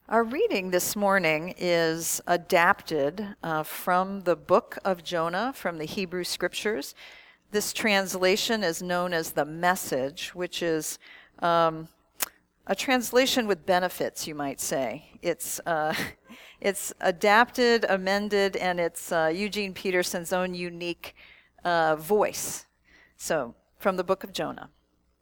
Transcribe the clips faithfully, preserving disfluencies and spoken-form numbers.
Our reading this morning is adapted uh, from the book of Jonah from the Hebrew Scriptures. This translation is known as the Message, which is um, a translation with benefits, you might say. It's uh, it's adapted, amended, and it's uh, Eugene Peterson's own unique uh, voice. So, from the book of Jonah.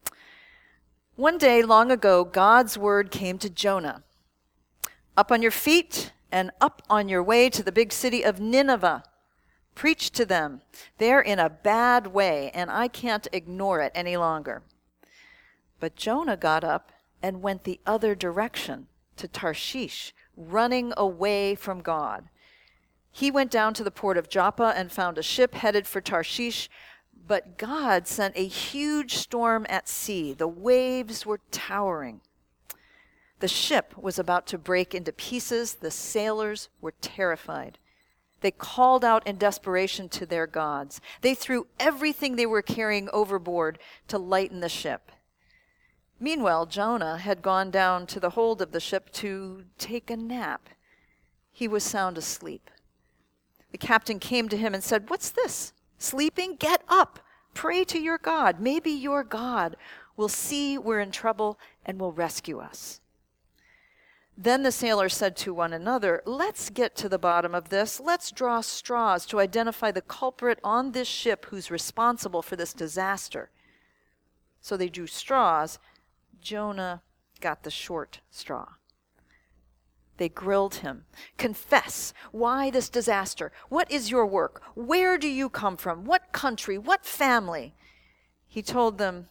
One day long ago, God's word came to Jonah. Up on your feet and up on your way to the big city of Nineveh. Preach to them. They're in a bad way, and I can't ignore it any longer. But Jonah got up and went the other direction, to Tarshish, running away from God. He went down to the port of Joppa and found a ship headed for Tarshish, but God sent a huge storm at sea. The waves were towering. The ship was about to break into pieces. The sailors were terrified. They called out in desperation to their gods. They threw everything they were carrying overboard to lighten the ship. Meanwhile, Jonah had gone down to the hold of the ship to take a nap. He was sound asleep. The captain came to him and said, "What's this? Sleeping? Get up. Pray to your God. Maybe your God will see we're in trouble and will rescue us." Then the sailors said to one another, "Let's get to the bottom of this. Let's draw straws to identify the culprit on this ship who's responsible for this disaster." So they drew straws. Jonah got the short straw. They grilled him. "Confess. Why this disaster? What is your work? Where do you come from? What country? What family?" He told them,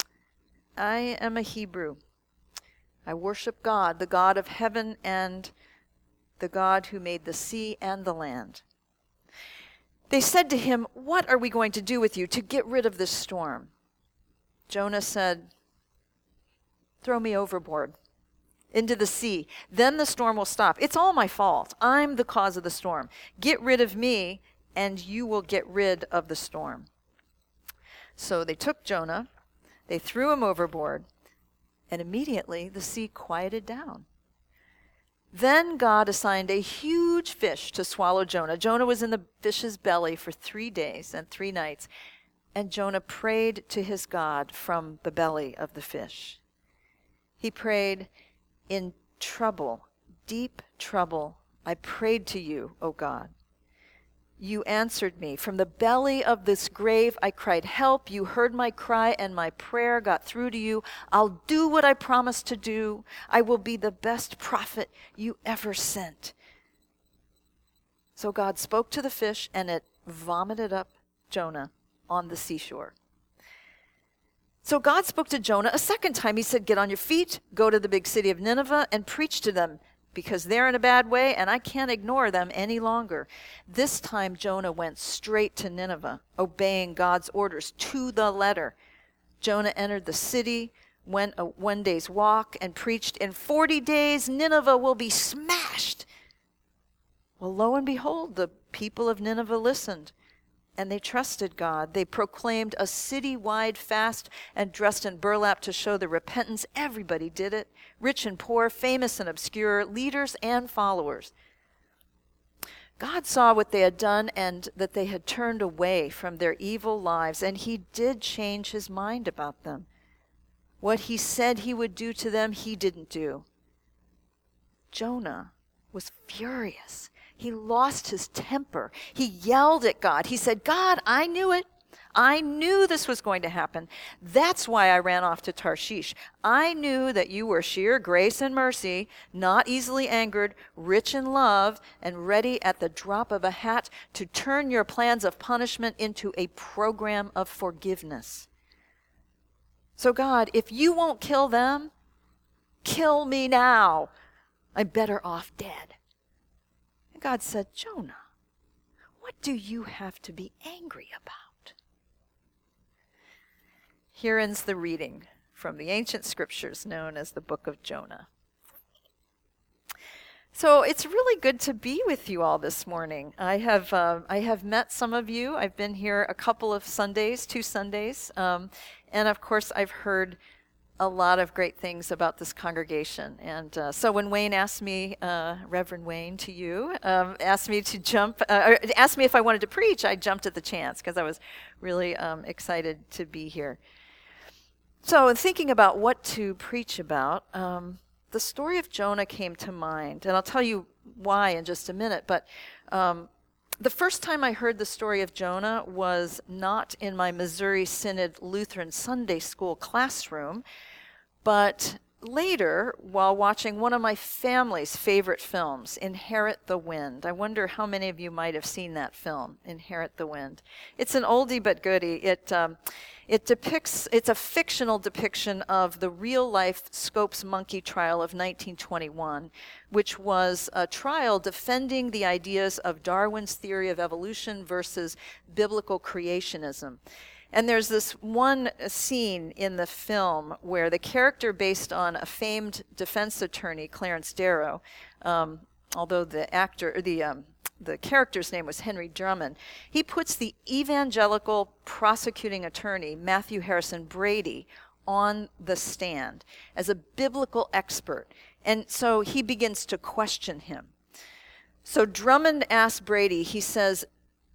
"I am a Hebrew. I worship God, the God of heaven and the God who made the sea and the land." They said to him, "What are we going to do with you to get rid of this storm?" Jonah said, "Throw me overboard into the sea. Then the storm will stop. It's all my fault. I'm the cause of the storm. Get rid of me, and you will get rid of the storm." So they took Jonah, they threw him overboard, and immediately the sea quieted down. Then God assigned a huge fish to swallow Jonah. Jonah was in the fish's belly for three days and three nights, and Jonah prayed to his God from the belly of the fish. He prayed, "In trouble, deep trouble, I prayed to you, O God. You answered me. From the belly of this grave I cried, help. You heard my cry, and my prayer got through to you. I'll do what I promised to do. I will be the best prophet you ever sent." So God spoke to the fish, and it vomited up Jonah on the seashore. So God spoke to Jonah a second time. He said, "Get on your feet, go to the big city of Nineveh, and preach to them, because they're in a bad way, and I can't ignore them any longer." This time, Jonah went straight to Nineveh, obeying God's orders to the letter. Jonah entered the city, went a one day's walk, and preached, "In forty days, Nineveh will be smashed." Well, lo and behold, the people of Nineveh listened, and they trusted God. They proclaimed a city-wide fast and dressed in burlap to show their repentance. Everybody did it, rich and poor, famous and obscure, leaders and followers. God saw what they had done and that they had turned away from their evil lives, and he did change his mind about them. What he said he would do to them, he didn't do. Jonah was furious. He lost his temper. He yelled at God. He said, "God, I knew it. I knew this was going to happen. That's why I ran off to Tarshish. I knew that you were sheer grace and mercy, not easily angered, rich in love, and ready at the drop of a hat to turn your plans of punishment into a program of forgiveness. So God, if you won't kill them, kill me now. I'm better off dead." And God said, "Jonah, what do you have to be angry about?" Here ends the reading from the ancient scriptures known as the book of Jonah. So it's really good to be with you all this morning. I have uh, I have met some of you. I've been here a couple of Sundays, two Sundays, um, and of course I've heard a lot of great things about this congregation. And uh, so when Wayne asked me, uh, Reverend Wayne to you, um, asked me to jump, uh, or asked me if I wanted to preach, I jumped at the chance because I was really um, excited to be here. So in thinking about what to preach about, um, the story of Jonah came to mind. And I'll tell you why in just a minute. But um, the first time I heard the story of Jonah was not in my Missouri Synod Lutheran Sunday School classroom, but later while watching one of my family's favorite films, Inherit the Wind. I wonder how many of you might have seen that film, Inherit the Wind. It's an oldie but goodie. It um, it depicts, it's a fictional depiction of the real-life Scopes monkey trial of nineteen twenty-one, which was a trial defending the ideas of Darwin's theory of evolution versus biblical creationism. And there's this one scene in the film where the character based on a famed defense attorney, Clarence Darrow, um, although the actor, the um, the character's name was Henry Drummond, he puts the evangelical prosecuting attorney, Matthew Harrison Brady, on the stand as a biblical expert. And so he begins to question him. So Drummond asks Brady, he says,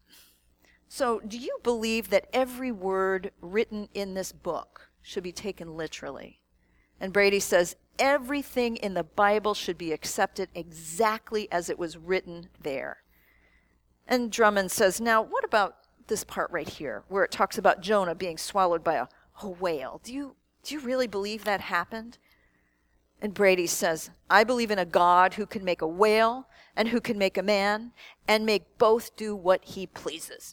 "So do you believe that every word written in this book should be taken literally?" And Brady says, "Everything in the Bible should be accepted exactly as it was written there." And Drummond says, "Now, what about this part right here, where it talks about Jonah being swallowed by a, a whale? Do you, do you really believe that happened?" And Brady says, "I believe in a God who can make a whale and who can make a man and make both do what he pleases."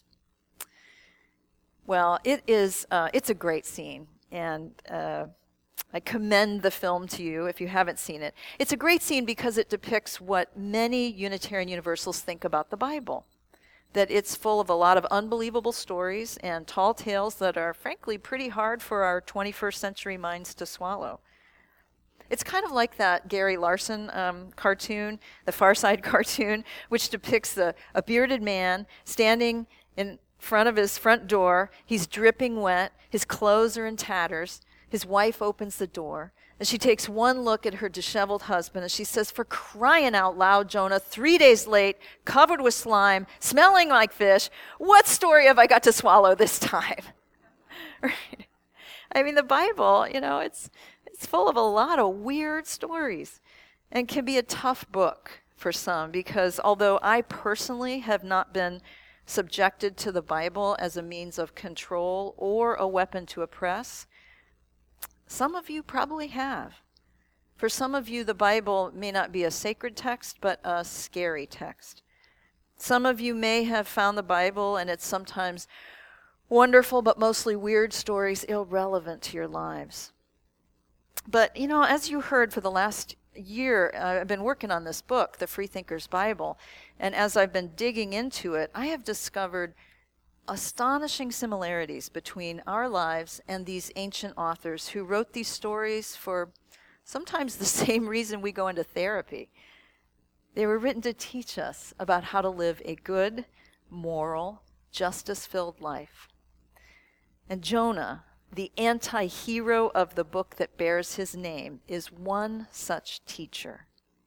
Well, it is, uh, it's a great scene, and uh, I commend the film to you if you haven't seen it. It's a great scene because it depicts what many Unitarian Universalists think about the Bible, that it's full of a lot of unbelievable stories and tall tales that are frankly pretty hard for our twenty-first century minds to swallow. It's kind of like that Gary Larson um, cartoon, the Far Side cartoon, which depicts a, a bearded man standing in front of his front door. He's dripping wet. His clothes are in tatters. His wife opens the door, and she takes one look at her disheveled husband, and she says, "For crying out loud, Jonah, three days late, covered with slime, smelling like fish. What story have I got to swallow this time?" Right? I mean, the Bible, you know, it's it's full of a lot of weird stories and can be a tough book for some, because although I personally have not been subjected to the Bible as a means of control or a weapon to oppress, some of you probably have. For some of you, the Bible may not be a sacred text, but a scary text. Some of you may have found the Bible and its sometimes wonderful but mostly weird stories irrelevant to your lives. But, you know, as you heard for the last year, uh, I've been working on this book, The Freethinker's Bible, and as I've been digging into it, I have discovered astonishing similarities between our lives and these ancient authors who wrote these stories for sometimes the same reason we go into therapy. They were written to teach us about how to live a good, moral, justice-filled life. And Jonah, the anti-hero of the book that bears his name, is one such teacher.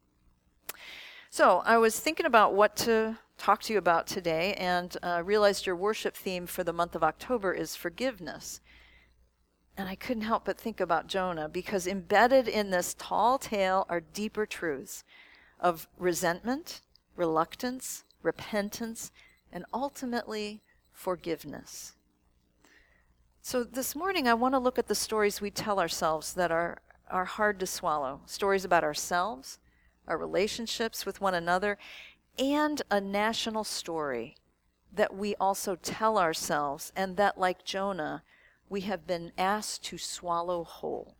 So I was thinking about what to talk to you about today, and uh, realized your worship theme for the month of October is forgiveness. And I couldn't help but think about Jonah, because embedded in this tall tale are deeper truths of resentment, reluctance, repentance, and ultimately forgiveness. So this morning I want to look at the stories we tell ourselves that are, are hard to swallow. Stories about ourselves, our relationships with one another, and a national story that we also tell ourselves, and that, like Jonah, we have been asked to swallow whole.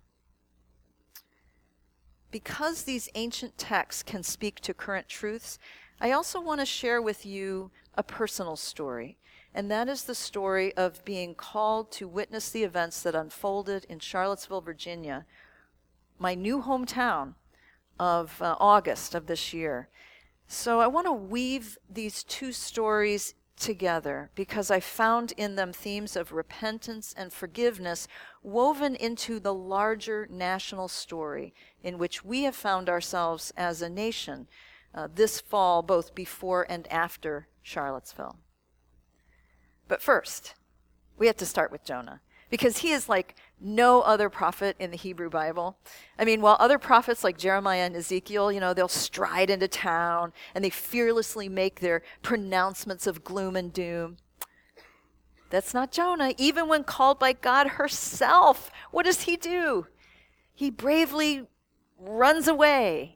Because these ancient texts can speak to current truths, I also want to share with you a personal story, and that is the story of being called to witness the events that unfolded in Charlottesville, Virginia, my new hometown, of uh, August of this year. So I want to weave these two stories together because I found in them themes of repentance and forgiveness woven into the larger national story in which we have found ourselves as a nation uh, this fall, both before and after Charlottesville. But first, we have to start with Jonah, because he is like no other prophet in the Hebrew Bible. I mean, while other prophets like Jeremiah and Ezekiel, you know, they'll stride into town and they fearlessly make their pronouncements of gloom and doom. That's not Jonah. Even when called by God herself, what does he do? He bravely runs away.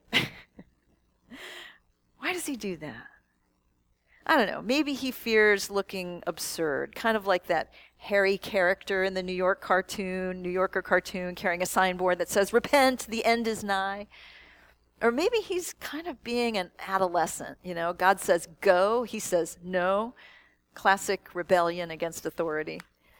Why does he do that? I don't know. Maybe he fears looking absurd, kind of like that hairy character in the New York cartoon, New Yorker cartoon, carrying a signboard that says, "Repent, the end is nigh." Or maybe he's kind of being an adolescent. You know, God says go, he says no. Classic rebellion against authority.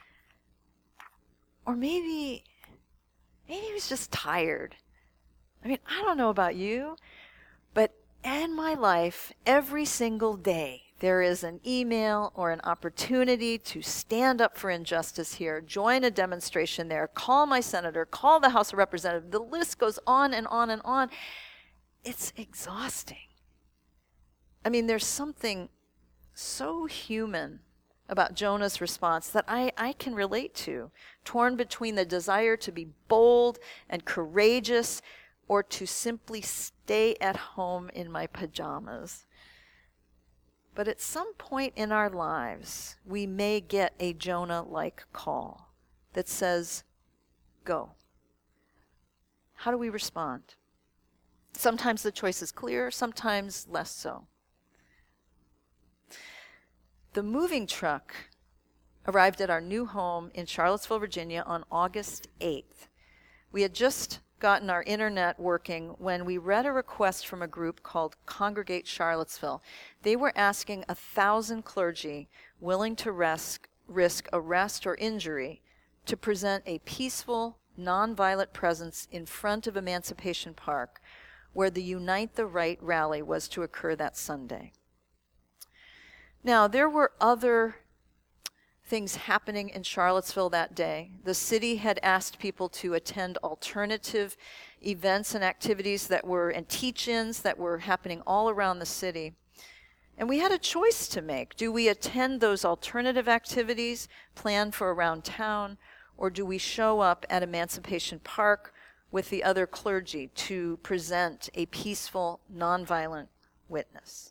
Or maybe, maybe he was just tired. I mean, I don't know about you, but in my life, every single day, there is an email or an opportunity to stand up for injustice here, join a demonstration there, call my senator, call the House of Representatives. The list goes on and on and on. It's exhausting. I mean, there's something so human about Jonah's response that I, I can relate to, torn between the desire to be bold and courageous or to simply stay at home in my pajamas. But at some point in our lives, we may get a Jonah-like call that says, go. How do we respond? Sometimes the choice is clear, sometimes less so. The moving truck arrived at our new home in Charlottesville, Virginia on August eighth. We had just gotten our internet working when we read a request from a group called Congregate Charlottesville. They were asking a thousand clergy willing to risk, risk arrest or injury to present a peaceful, nonviolent presence in front of Emancipation Park, where the Unite the Right rally was to occur that Sunday. Now, there were other things happening in Charlottesville that day. The city had asked people to attend alternative events and activities that were, and teach-ins that were happening all around the city. And we had a choice to make. Do we attend those alternative activities planned for around town, or do we show up at Emancipation Park with the other clergy to present a peaceful, nonviolent witness?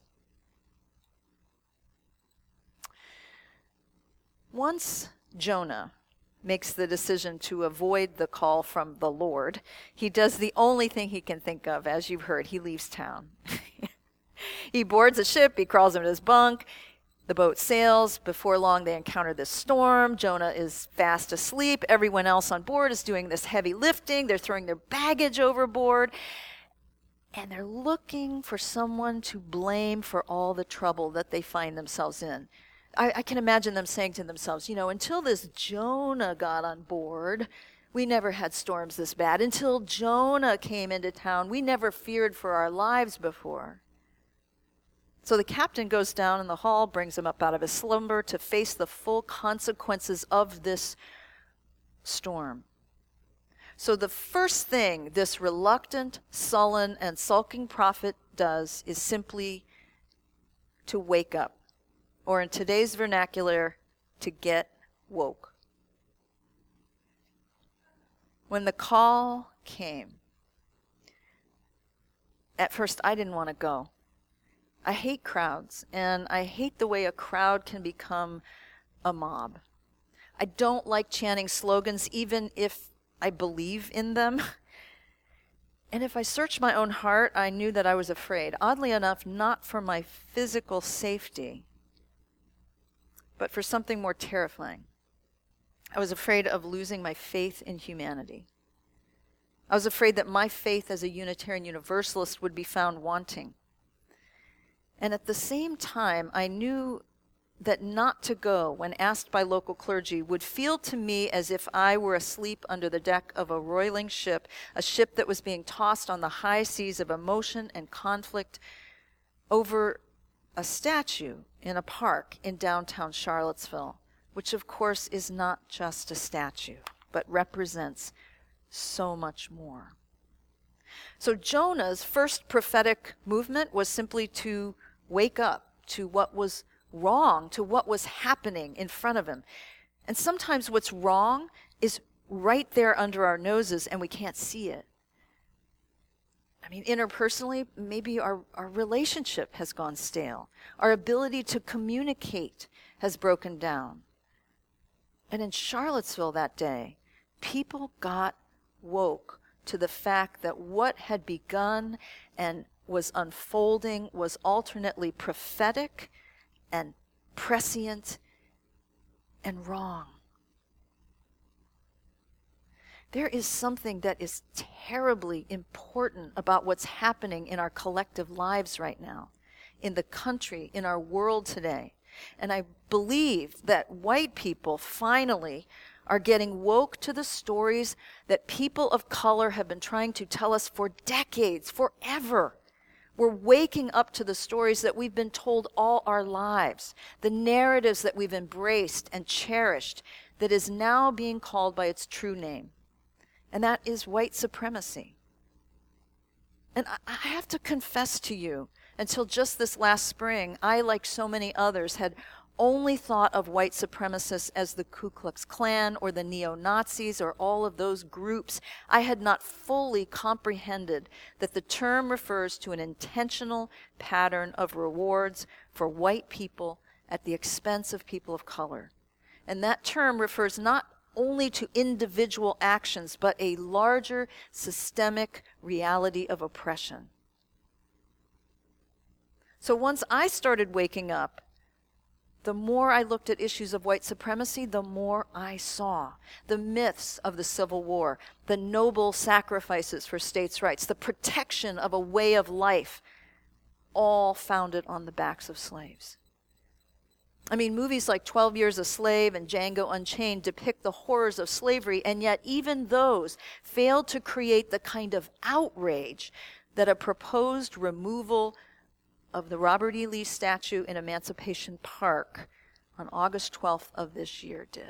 Once Jonah makes the decision to avoid the call from the Lord, he does the only thing he can think of. As you've heard, he leaves town. He boards a ship, he crawls into his bunk, the boat sails. Before long, they encounter this storm. Jonah is fast asleep. Everyone else on board is doing this heavy lifting. They're throwing their baggage overboard. And they're looking for someone to blame for all the trouble that they find themselves in. I, I can imagine them saying to themselves, you know, until this Jonah got on board, we never had storms this bad. Until Jonah came into town, we never feared for our lives before. So the captain goes down in the hall, brings him up out of his slumber to face the full consequences of this storm. So the first thing this reluctant, sullen, and sulking prophet does is simply to wake up. Or in today's vernacular, to get woke. When the call came, at first I didn't want to go. I hate crowds, and I hate the way a crowd can become a mob. I don't like chanting slogans, even if I believe in them. And if I searched my own heart, I knew that I was afraid. Oddly enough, not for my physical safety, but for something more terrifying. I was afraid of losing my faith in humanity. I was afraid that my faith as a Unitarian Universalist would be found wanting. And at the same time, I knew that not to go when asked by local clergy would feel to me as if I were asleep under the deck of a roiling ship, a ship that was being tossed on the high seas of emotion and conflict over a statue in a park in downtown Charlottesville, which of course is not just a statue, but represents so much more. So Jonah's first prophetic movement was simply to wake up to what was wrong, to what was happening in front of him. And sometimes what's wrong is right there under our noses and we can't see it. I mean, interpersonally, maybe our, our relationship has gone stale. Our ability to communicate has broken down. And in Charlottesville that day, people got woke to the fact that what had begun and was unfolding was alternately prophetic and prescient and wrong. There is something that is terribly important about what's happening in our collective lives right now, in the country, in our world today. And I believe that white people finally are getting woke to the stories that people of color have been trying to tell us for decades, forever. We're waking up to the stories that we've been told all our lives, the narratives that we've embraced and cherished that is now being called by its true name. And that is white supremacy. And I have to confess to you, until just this last spring, I, like so many others, had only thought of white supremacists as the Ku Klux Klan or the neo-Nazis or all of those groups. I had not fully comprehended that the term refers to an intentional pattern of rewards for white people at the expense of people of color. And that term refers not only to individual actions, but a larger systemic reality of oppression. So once I started waking up, the more I looked at issues of white supremacy, the more I saw the myths of the Civil War, the noble sacrifices for states' rights, the protection of a way of life, all founded on the backs of slaves. I mean, movies like twelve Years a Slave and Django Unchained depict the horrors of slavery, and yet even those failed to create the kind of outrage that a proposed removal of the Robert E. Lee statue in Emancipation Park on August twelfth of this year did.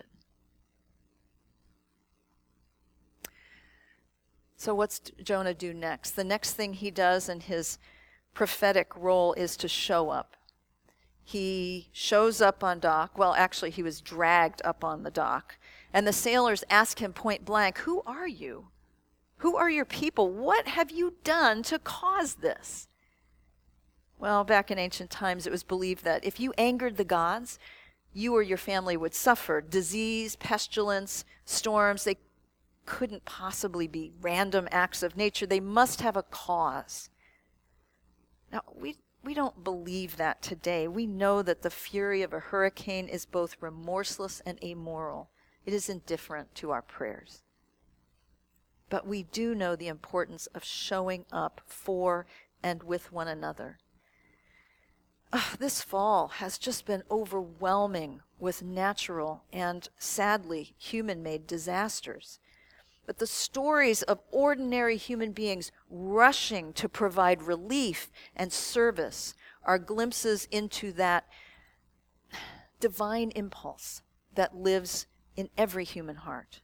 So what's Jonah do next? The next thing he does in his prophetic role is to show up. He shows up on dock. Well, actually, he was dragged up on the dock. And the sailors ask him point blank, "Who are you? Who are your people? What have you done to cause this?" Well, back in ancient times, it was believed that if you angered the gods, you or your family would suffer disease, pestilence, storms. They couldn't possibly be random acts of nature. They must have a cause. Now, we We don't believe that today. We know that the fury of a hurricane is both remorseless and amoral. It is indifferent to our prayers. But we do know the importance of showing up for and with one another. Uh, this fall has just been overwhelming with natural and, sadly, human-made disasters. But the stories of ordinary human beings rushing to provide relief and service are glimpses into that divine impulse that lives in every human heart.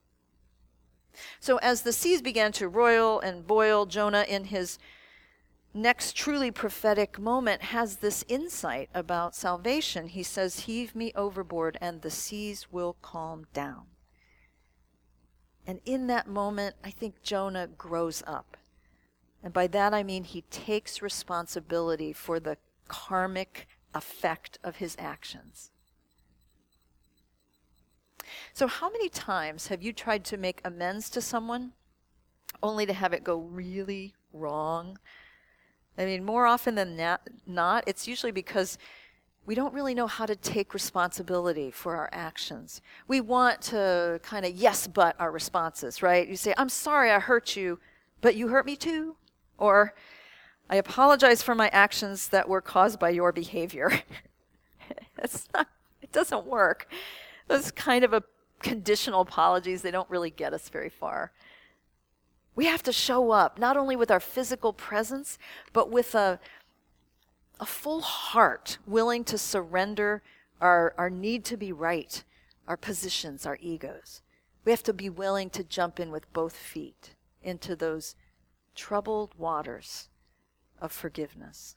So as the seas began to roil and boil, Jonah, in his next truly prophetic moment, has this insight about salvation. He says, "Heave me overboard and the seas will calm down." And in that moment, I think Jonah grows up. And by that I mean he takes responsibility for the karmic effect of his actions. So how many times have you tried to make amends to someone only to have it go really wrong? I mean, more often than not, it's usually because we don't really know how to take responsibility for our actions. We want to kind of yes but our responses, right? You say, "I'm sorry I hurt you, but you hurt me too." Or, "I apologize for my actions that were caused by your behavior." It's not, it doesn't work. Those kind of a conditional apologies, they don't really get us very far. We have to show up, not only with our physical presence, but with a a full heart willing to surrender our, our need to be right, our positions, our egos. We have to be willing to jump in with both feet into those troubled waters of forgiveness.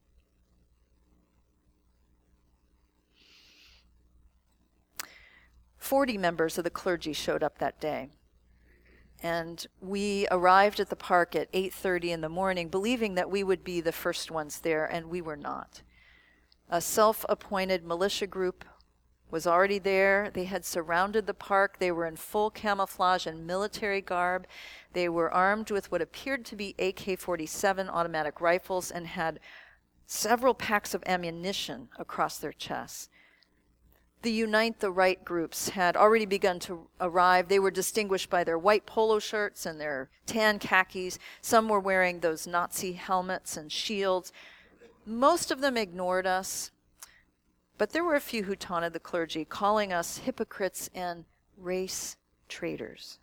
Forty members of the clergy showed up that day. And we arrived at the park at eight thirty in the morning, believing that we would be the first ones there, and we were not. A self-appointed militia group was already there. They had surrounded the park. They were in full camouflage and military garb. They were armed with what appeared to be A K forty-seven automatic rifles and had several packs of ammunition across their chests. The Unite the Right groups had already begun to arrive. They were distinguished by their white polo shirts and their tan khakis. Some were wearing those Nazi helmets and shields. Most of them ignored us, but there were a few who taunted the clergy, calling us hypocrites and race traitors.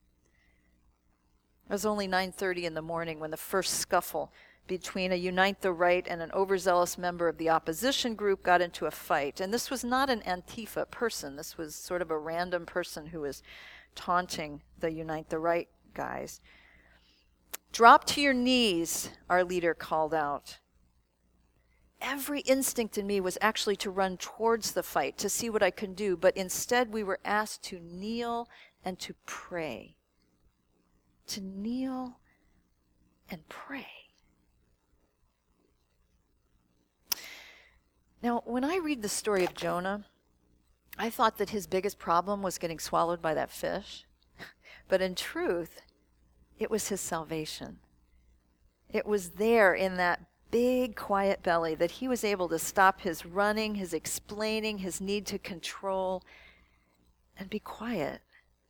It was only nine thirty in the morning when the first scuffle between a Unite the Right and an overzealous member of the opposition group got into a fight. And this was not an Antifa person. This was sort of a random person who was taunting the Unite the Right guys. "Drop to your knees," our leader called out. Every instinct in me was actually to run towards the fight, to see what I could do, but instead we were asked to kneel and to pray. To kneel and pray. Now, when I read the story of Jonah, I thought that his biggest problem was getting swallowed by that fish. But in truth, it was his salvation. It was there in that big, quiet belly that he was able to stop his running, his explaining, his need to control, and be quiet.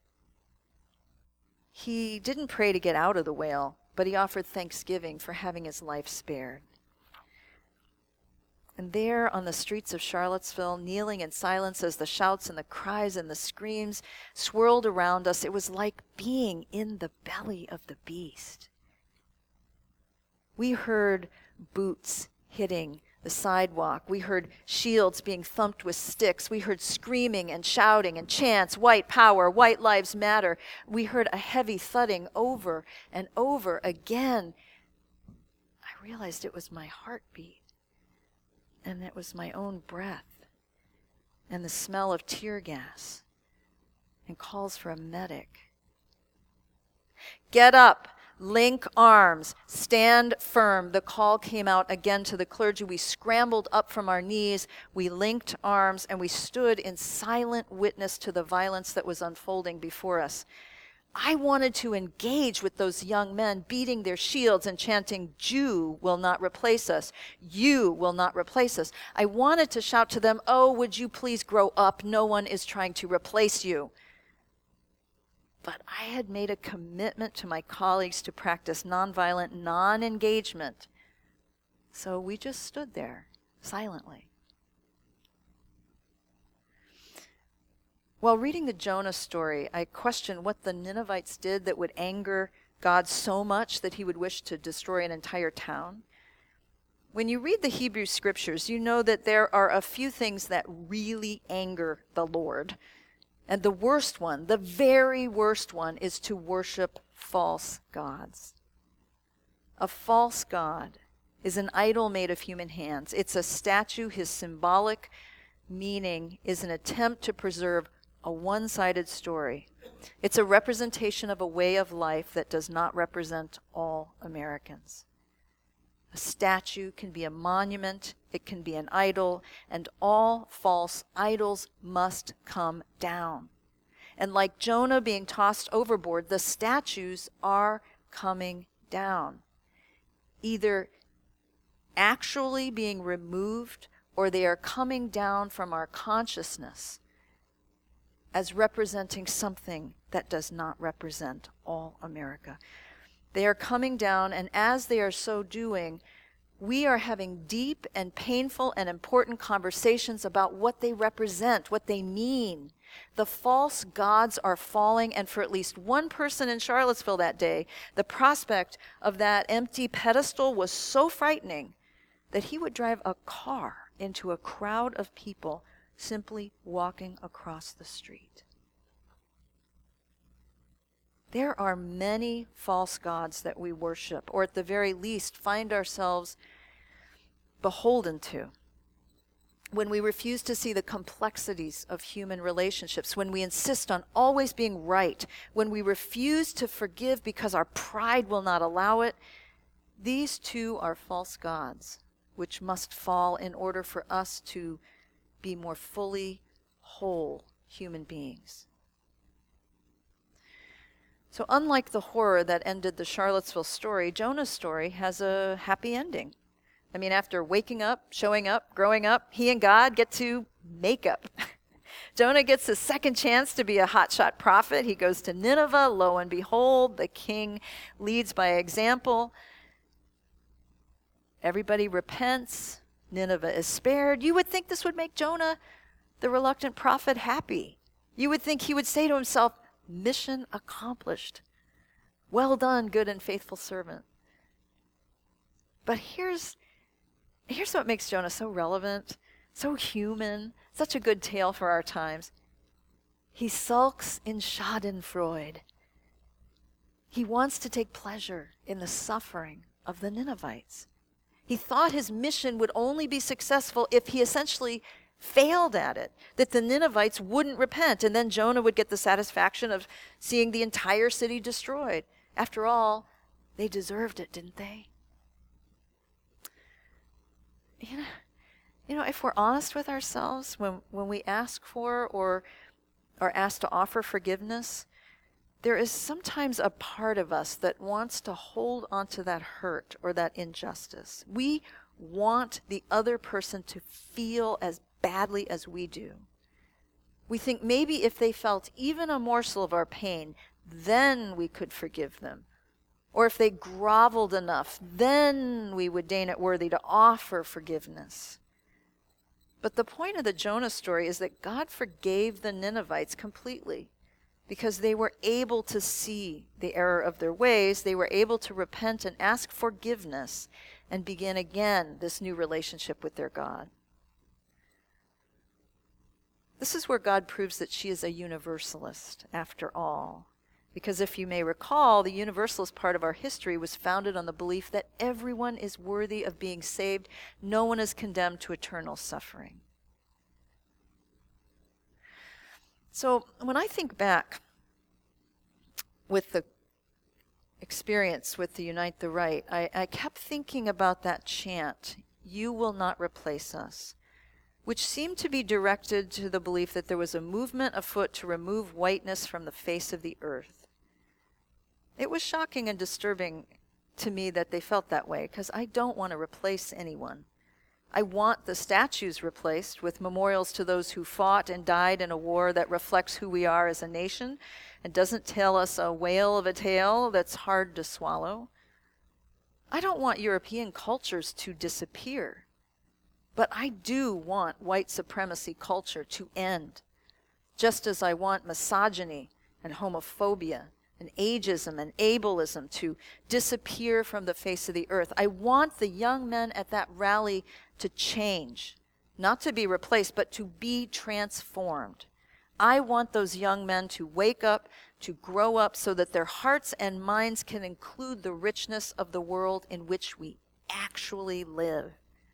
He didn't pray to get out of the whale, but he offered thanksgiving for having his life spared. And there on the streets of Charlottesville, kneeling in silence as the shouts and the cries and the screams swirled around us, it was like being in the belly of the beast. We heard boots hitting the sidewalk. We heard shields being thumped with sticks. We heard screaming and shouting and chants, white power, white lives matter. We heard a heavy thudding over and over again. I realized it was my heartbeat. And it was my own breath and the smell of tear gas and calls for a medic. "Get up, link arms, stand firm." The call came out again to the clergy. We scrambled up from our knees, we linked arms, and we stood in silent witness to the violence that was unfolding before us. I wanted to engage with those young men beating their shields and chanting, "Jew will not replace us. You will not replace us." I wanted to shout to them, "Oh, would you please grow up? No one is trying to replace you." But I had made a commitment to my colleagues to practice nonviolent non-engagement. So we just stood there silently. While reading the Jonah story, I questioned what the Ninevites did that would anger God so much that he would wish to destroy an entire town. When you read the Hebrew scriptures, you know that there are a few things that really anger the Lord. And the worst one, the very worst one, is to worship false gods. A false god is an idol made of human hands. It's a statue. His symbolic meaning is an attempt to preserve a one-sided story. It's a representation of a way of life that does not represent all Americans. A statue can be a monument, it can be an idol, and all false idols must come down. And like Jonah being tossed overboard, the statues are coming down. Either actually being removed, or they are coming down from our consciousness as representing something that does not represent all America. They are coming down, and as they are so doing, we are having deep and painful and important conversations about what they represent, what they mean. The false gods are falling, and for at least one person in Charlottesville that day, the prospect of that empty pedestal was so frightening that he would drive a car into a crowd of people simply walking across the street. There are many false gods that we worship, or at the very least find ourselves beholden to. When we refuse to see the complexities of human relationships, when we insist on always being right, when we refuse to forgive because our pride will not allow it, these too are false gods, which must fall in order for us to be more fully whole human beings. So unlike the horror that ended the Charlottesville story, Jonah's story has a happy ending. I mean, after waking up, showing up, growing up, he and God get to make up. Jonah gets a second chance to be a hotshot prophet. He goes to Nineveh. Lo and behold, the king leads by example. Everybody repents. Nineveh is spared. You would think this would make Jonah, the reluctant prophet, happy. You would think he would say to himself, mission accomplished. Well done, good and faithful servant. But here's Here's what makes Jonah so relevant, so human, such a good tale for our times. He sulks in schadenfreude. He wants to take pleasure in the suffering of the Ninevites. He thought his mission would only be successful if he essentially failed at it, that the Ninevites wouldn't repent, and then Jonah would get the satisfaction of seeing the entire city destroyed. After all, they deserved it, didn't they? You know, you know, if we're honest with ourselves, when, when we ask for or are asked to offer forgiveness, there is sometimes a part of us that wants to hold onto that hurt or that injustice. We want the other person to feel as badly as we do. We think maybe if they felt even a morsel of our pain, then we could forgive them. Or if they groveled enough, then we would deign it worthy to offer forgiveness. But the point of the Jonah story is that God forgave the Ninevites completely because they were able to see the error of their ways. They were able to repent and ask forgiveness and begin again this new relationship with their God. This is where God proves that she is a universalist after all. Because if you may recall, the universalist part of our history was founded on the belief that everyone is worthy of being saved. No one is condemned to eternal suffering. So when I think back with the experience with the Unite the Right, I, I kept thinking about that chant, "You will not replace us," which seemed to be directed to the belief that there was a movement afoot to remove whiteness from the face of the earth. It was shocking and disturbing to me that they felt that way, because I don't want to replace anyone. I want the statues replaced with memorials to those who fought and died in a war that reflects who we are as a nation and doesn't tell us a whale of a tale that's hard to swallow. I don't want European cultures to disappear, but I do want white supremacy culture to end, just as I want misogyny and homophobia and ageism and ableism to disappear from the face of the earth. I want the young men at that rally to change, not to be replaced, but to be transformed. I want those young men to wake up, to grow up, so that their hearts and minds can include the richness of the world in which we actually live.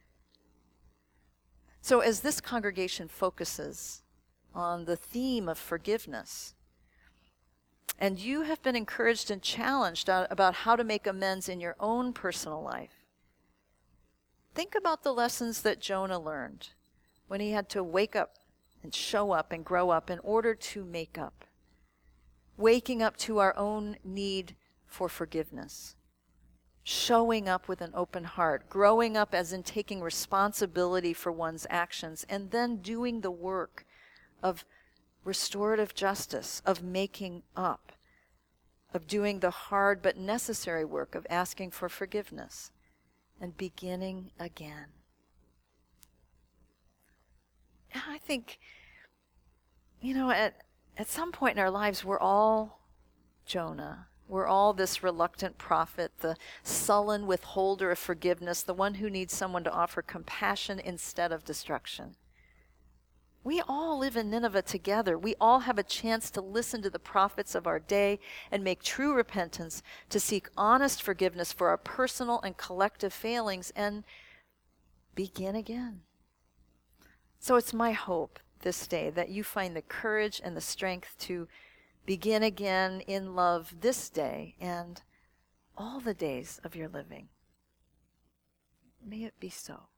So as this congregation focuses on the theme of forgiveness, and you have been encouraged and challenged about how to make amends in your own personal life, think about the lessons that Jonah learned when he had to wake up and show up and grow up in order to make up. Waking up to our own need for forgiveness. Showing up with an open heart. Growing up as in taking responsibility for one's actions, and then doing the work of restorative justice, of making up, of doing the hard but necessary work of asking for forgiveness and beginning again. I think, you know, at, at some point in our lives, we're all Jonah. We're all this reluctant prophet, the sullen withholder of forgiveness, the one who needs someone to offer compassion instead of destruction. We all live in Nineveh together. We all have a chance to listen to the prophets of our day and make true repentance, to seek honest forgiveness for our personal and collective failings, and begin again. So it's my hope this day that you find the courage and the strength to begin again in love this day and all the days of your living. May it be so.